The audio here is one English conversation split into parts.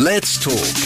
Let's talk.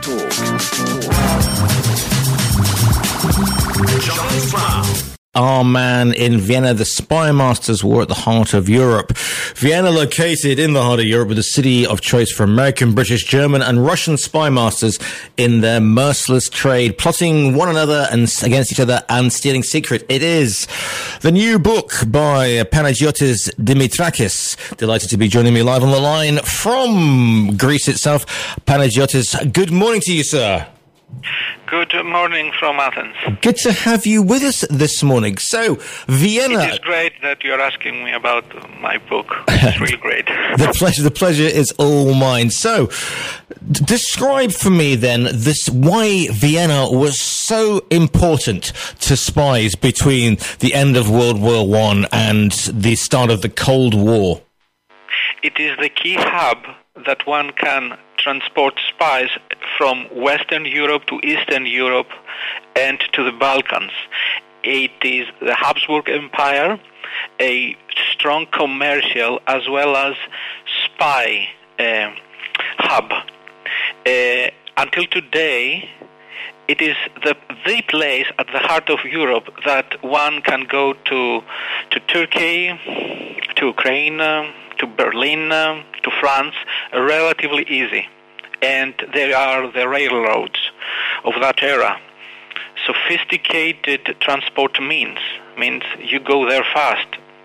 John Brown. Our man in Vienna, the spy masters were at the heart of Europe. Vienna, located in the heart of Europe, was a city of choice for American, British, German and Russian spy masters in their merciless trade, plotting one another and against each other and stealing secret. It is the new book by Panagiotis Dimitrakis. Delighted to be joining me live on the line from Greece itself. Panagiotis, good morning to you, sir. Good morning from Athens. Good to have you with us this morning. So, Vienna... It is great that you're asking me about my book. It's really great. The pleasure is all mine. So, describe for me then why Vienna was so important to spies between the end of World War I and the start of the Cold War. It is the key hub that one can transport spies from Western Europe to Eastern Europe and to the Balkans. It is the Habsburg Empire, a strong commercial as well as spy hub. Until today, it is the place at the heart of Europe that one can go to Turkey, to Ukraine, to Berlin, to France, relatively easy. And there are the railroads of that era. Sophisticated transport means you go there fast.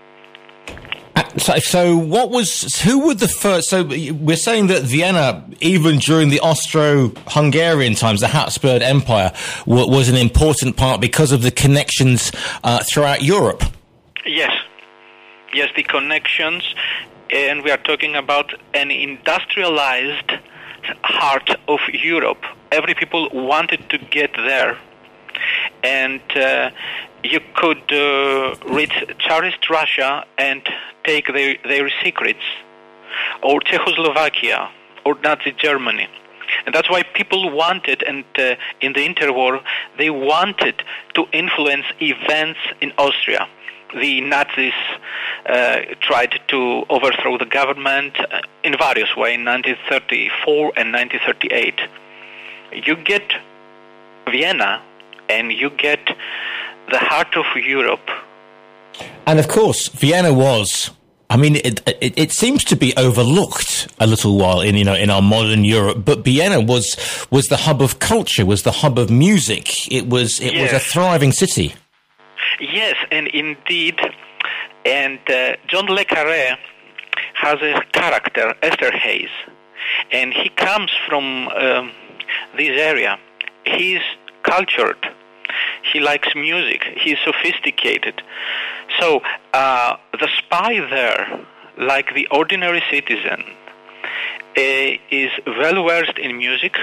So who were the first, so we're saying that Vienna, even during the Austro-Hungarian times, the Habsburg Empire, was an important part because of the connections throughout Europe. Yes, the connections, and we are talking about an industrialized heart of Europe. Every people wanted to get there, and you could reach Tsarist Russia and take their secrets, or Czechoslovakia, or Nazi Germany. And that's why people wanted, and in the interwar, they wanted to influence events in Austria. The Nazis tried to overthrow the government in various ways in 1934 and 1938. You get Vienna and you get the heart of Europe. And of course, Vienna was, it seems to be overlooked a little while in our modern Europe, but Vienna was the hub of culture, was the hub of music. It was a thriving city. Yes, and indeed, and John Le Carré has a character, Esterhazy, and he comes from this area. He's cultured, he likes music, he's sophisticated. So the spy there, like the ordinary citizen, is well versed in music,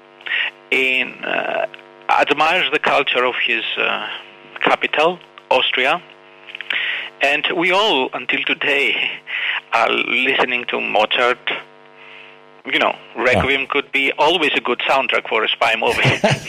admires the culture of his capital, Austria, and we all, until today, are listening to Mozart. Requiem could be always a good soundtrack for a spy movie.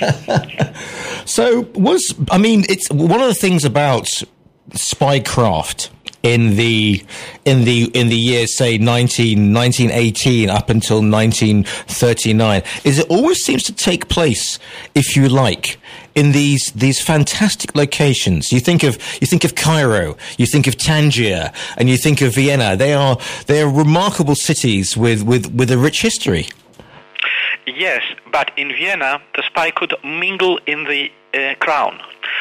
So it's one of the things about spycraft in the years, say 1918 up until 1939, is it always seems to take place, if you like, in these fantastic locations. You think of Cairo, you think of Tangier, and you think of Vienna. They are remarkable cities with a rich history. Yes, but in Vienna, the spy could mingle in the crowd,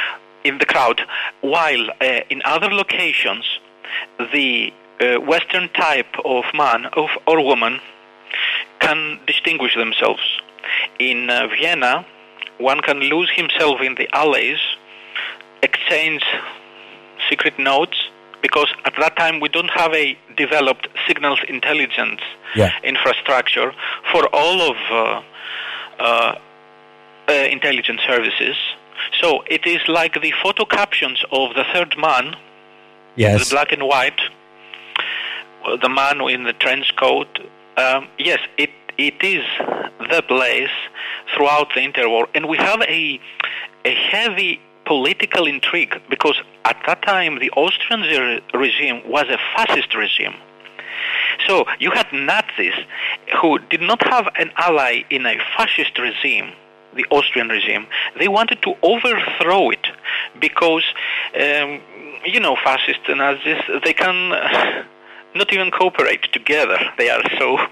while in other locations, the Western type of man or woman can distinguish themselves. In Vienna, one can lose himself in the alleys, exchange secret notes, because at that time we don't have a developed signals intelligence infrastructure for all of intelligence services. So it is like the photo captions of The Third Man, the black and white, the man in the trench coat. It is the place throughout the interwar, and we have a heavy political intrigue, because at that time the Austrian regime was a fascist regime, So you had Nazis who did not have an ally in a fascist regime, the Austrian regime. They wanted to overthrow it because, fascist Nazis, they can not even cooperate together. They are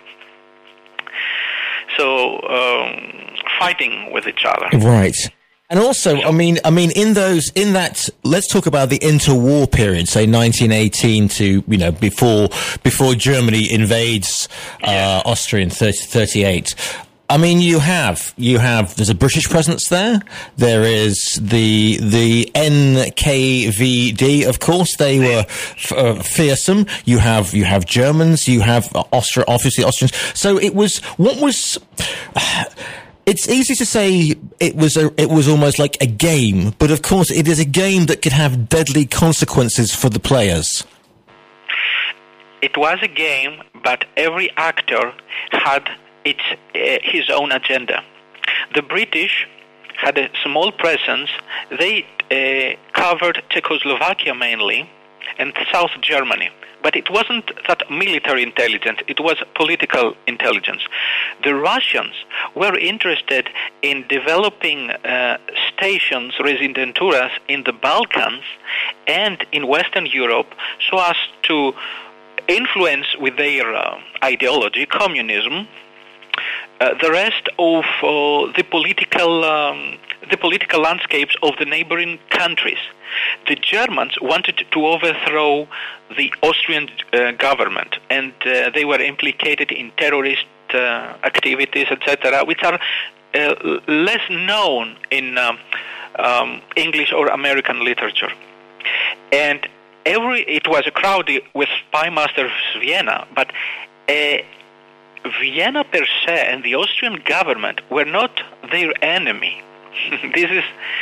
so fighting with each other. Right. And also, I mean, let's talk about the interwar period, say 1918 to, before Germany invades, Austria in 38. I mean, there's a British presence there. There is the NKVD, of course. They were fearsome. You have Germans. You have obviously Austrians. So it's easy to say it was almost like a game, but of course it is a game that could have deadly consequences for the players. It was a game, but every actor had his own agenda. The British had a small presence. They covered Czechoslovakia mainly and South Germany. But it wasn't that military intelligence, it was political intelligence. The Russians were interested in developing stations, residenturas in the Balkans and in Western Europe so as to influence with their ideology, communism, the rest of the political landscapes of the neighboring countries. The Germans wanted to overthrow the Austrian government, and they were implicated in terrorist activities, etc., which are less known in English or American literature. And it was a crowd with spy masters Vienna, but Vienna per se and the Austrian government were not their enemy. This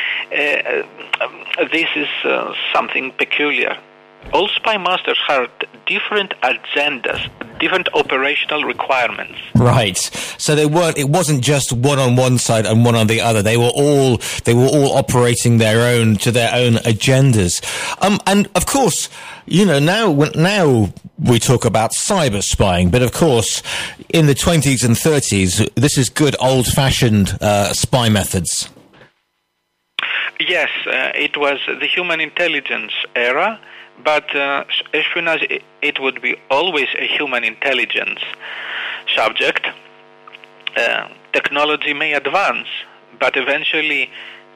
is something peculiar. All spy masters had different agendas, different operational requirements. Right. So it wasn't just one on one side and one on the other. They were all operating their own agendas. And of course, now we talk about cyber spying, but of course, in the 20s and 30s, this is good old-fashioned spy methods. Yes, it was the human intelligence era, but espionage, it would be always a human intelligence subject. Technology may advance, but eventually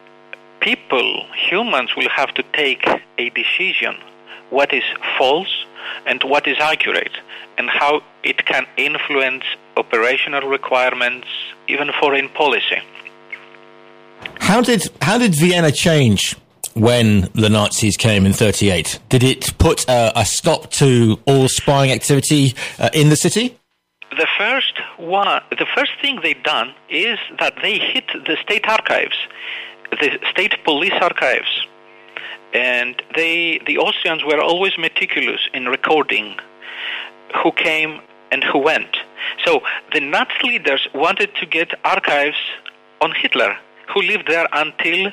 humans will have to take a decision what is false and what is accurate, and how it can influence operational requirements, even foreign policy. How did Vienna change when the Nazis came in 38? Did it put a stop to all spying activity in the city? The first thing they done is that they hit the state archives, the state police archives, and the Austrians were always meticulous in recording who came and who went. So the Nazi leaders wanted to get archives on Hitler, who lived there until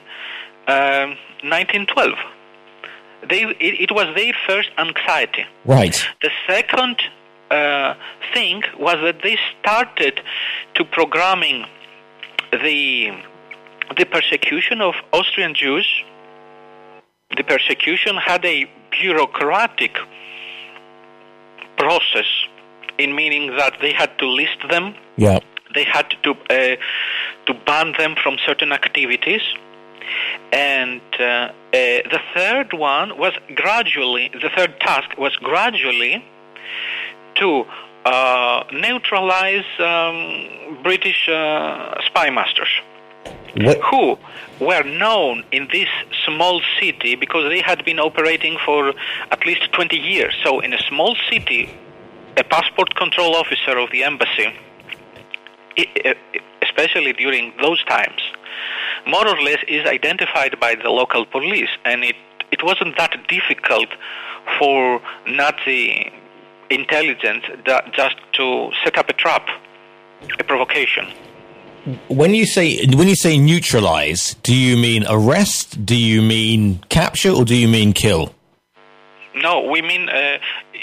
1912. It was their first anxiety. Right. The second thing was that they started to programming the persecution of Austrian Jews. The persecution had a bureaucratic process, in meaning that they had to list them. Yeah. They had to ban them from certain activities, and the third task was gradually to neutralize British spy masters, who were known in this small city because they had been operating for at least 20 years. So in a small city, a passport control officer of the embassy, especially during those times, more or less is identified by the local police, and it wasn't that difficult for Nazi intelligence just to set up a trap, a provocation. When you say neutralize, do you mean arrest? Do you mean capture, or do you mean kill? No, we mean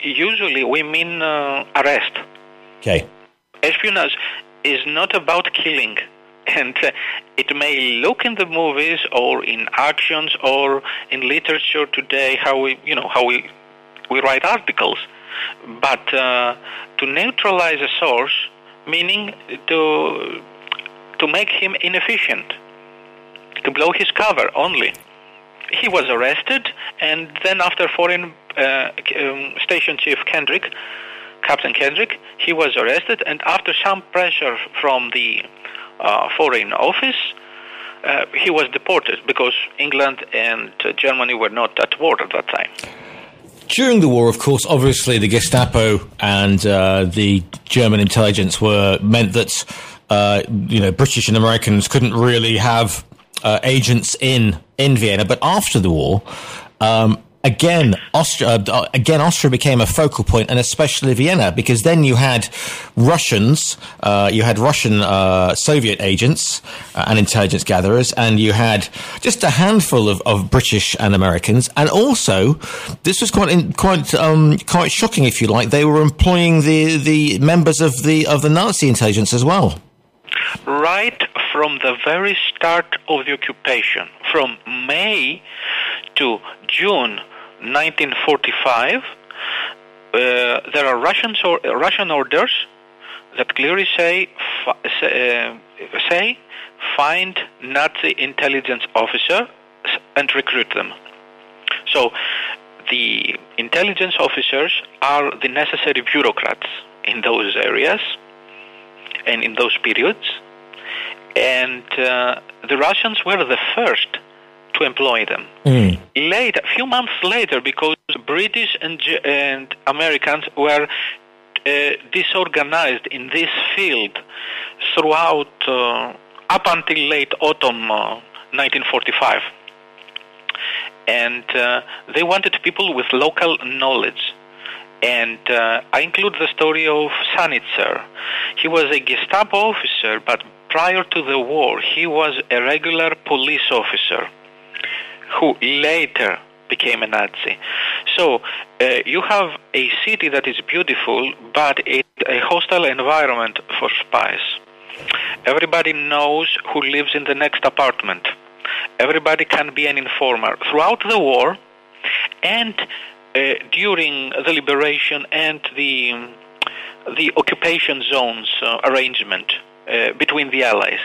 usually we mean arrest. Okay. Espionage is not about killing, and it may look in the movies or in actions or in literature today how we write articles, but to neutralize a source, meaning to make him inefficient, to blow his cover only. He was arrested, and then after Foreign Station Chief Captain Kendrick, he was arrested, and after some pressure from the Foreign Office, he was deported because England and Germany were not at war at that time. During the war, of course, obviously the Gestapo and the German intelligence meant that British and Americans couldn't really have agents in Vienna. But after the war, again, Austria became a focal point, and especially Vienna, because then you had Russians, Russian Soviet agents and intelligence gatherers, and you had just a handful of British and Americans, and also this was quite shocking, if you like. They were employing the members of the Nazi intelligence as well. Right from the very start of the occupation, from May to June 1945, there are Russian orders that clearly say find Nazi intelligence officers and recruit them. So the intelligence officers are the necessary bureaucrats in those areas and in those periods, and the Russians were the first to employ them. Later, a few months later, because British and Americans were disorganized in this field throughout up until late autumn 1945, and they wanted people with local knowledge. And I include the story of Sanitzer. He was a Gestapo officer, but prior to the war, he was a regular police officer who later became a Nazi. So you have a city that is beautiful, but it's a hostile environment for spies. Everybody knows who lives in the next apartment. Everybody can be an informer. Throughout the war, and during the liberation and the occupation zones arrangement between the Allies,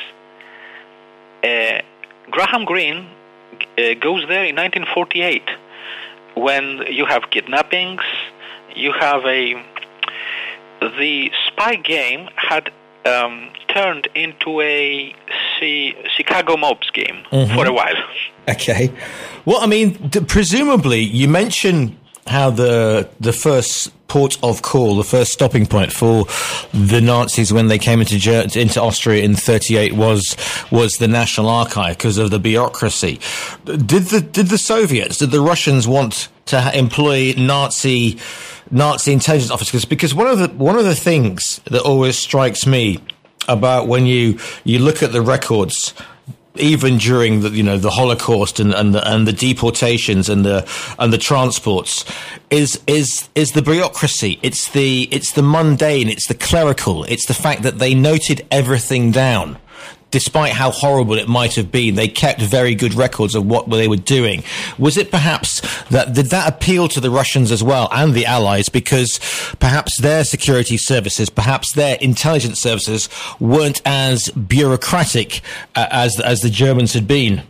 Graham Greene goes there in 1948 when you have kidnappings, you have the spy game had turned into a Chicago mobs game for a while. Okay. Well, I mean, presumably you mentioned how the first port of call, the first stopping point for the Nazis when they came into Austria in 1938 was the National Archive because of the bureaucracy. Did the Soviets, did the Russians want to employ Nazi intelligence officers? Because one of the things that always strikes me about when you look at the records, even during the Holocaust and the deportations and the transports, is the bureaucracy. It's the mundane. It's the clerical. It's the fact that they noted everything down, despite how horrible it might have been. They kept very good records of what they were doing. Was it perhaps did that appeal to the Russians as well and the Allies, because perhaps their security services, perhaps their intelligence services weren't as bureaucratic as the Germans had been?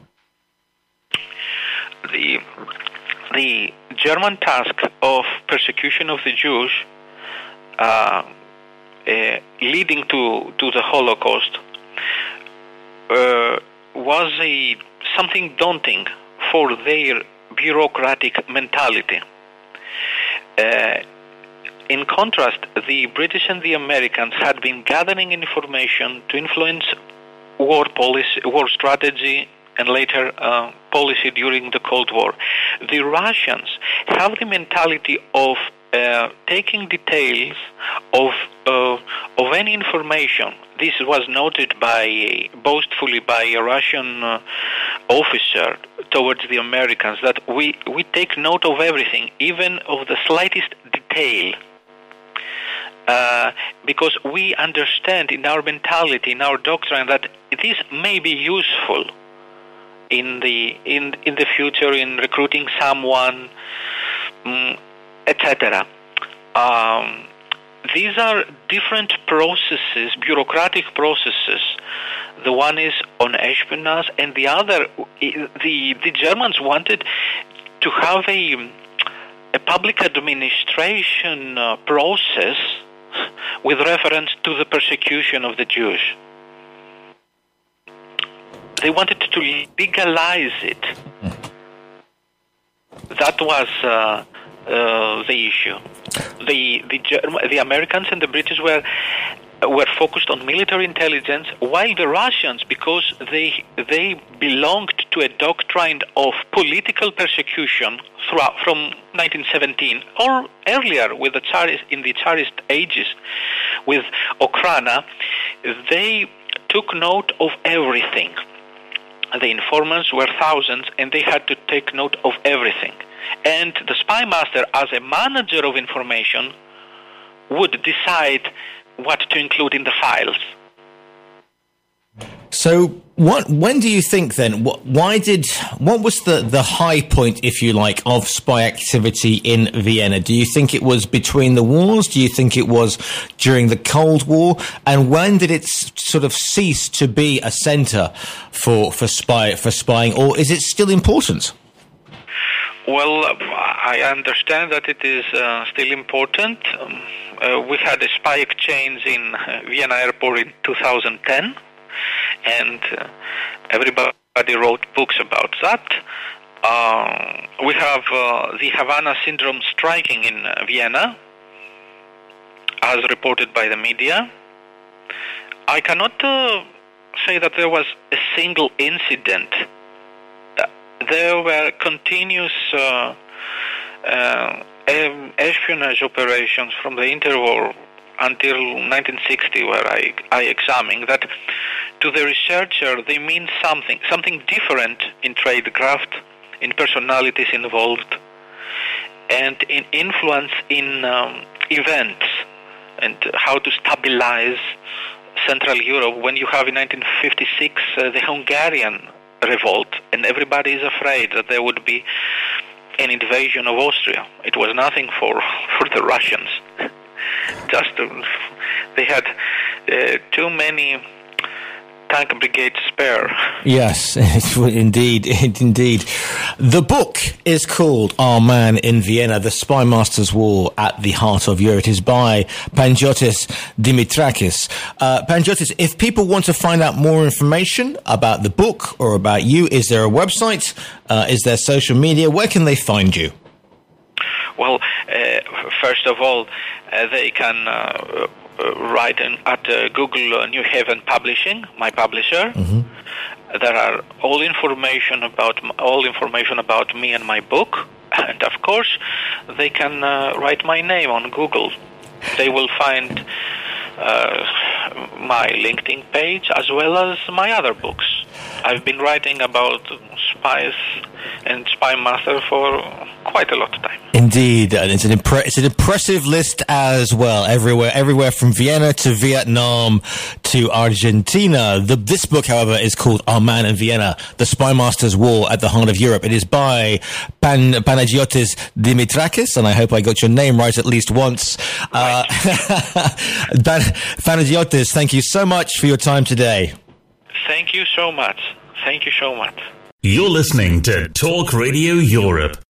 The German task of persecution of the Jews leading to the Holocaust was something daunting for their bureaucratic mentality. In contrast, the British and the Americans had been gathering information to influence war policy, war strategy, and later policy during the Cold War. The Russians have the mentality of taking details of any information. This was noted boastfully by a Russian officer towards the Americans, that we take note of everything, even of the slightest detail. Because we understand in our mentality, in our doctrine, that this may be useful in the future in recruiting someone, etc. These are different processes, bureaucratic processes. The one is on espionage, and the other, the Germans wanted to have a public administration process with reference to the persecution of the Jews. They wanted to legalize it. That was the issue. The Americans and the British were focused on military intelligence, while the Russians, because they belonged to a doctrine of political persecution from 1917 or earlier with the in the Tsarist ages with Okhrana, they took note of everything. The informants were thousands, and they had to take note of everything. And the spy master, as a manager of information, would decide what to include in the files. So, when do you think then? What was the high point, if you like, of spy activity in Vienna? Do you think it was between the wars? Do you think it was during the Cold War? And when did it sort of cease to be a center for spying, or is it still important? Well, I understand that it is still important. We had a spy exchange in Vienna airport in 2010, and everybody wrote books about that. We have the Havana syndrome striking in Vienna, as reported by the media. I cannot say that there was a single incident. There were continuous espionage operations from the interwar until 1960, where I examined that. To the researcher, they mean something different in tradecraft, in personalities involved, and in influence in events, and how to stabilize Central Europe when you have in 1956 the Hungarian revolt, and everybody is afraid that there would be an invasion of Austria. It was nothing for the Russians. They had too many tank brigades spare. Yes, indeed. The book is called Our Man in Vienna, The Spy Master's War at the Heart of Europe. It is by Pangiotis Dimitrakis. Pangiotis, if people want to find out more information about the book or about you, is there a website? Is there social media? Where can they find you? Well, first of all, they can write at Google New Haven Publishing, my publisher. Mm-hmm. There are all information about me and my book, and of course, they can write my name on Google. They will find my LinkedIn page as well as my other books. I've been writing about spies and spy master for quite a lot of time. Indeed, and it's an impressive list as well. Everywhere from Vienna to Vietnam to Argentina. This book, however, is called Our Man in Vienna: The Spy Master's War at the Heart of Europe. It is by Panagiotis Dimitrakis, and I hope I got your name right at least once. Right. Panagiotis, thank you so much for your time today. Thank you so much. Thank you so much. You're listening to Talk Radio Europe.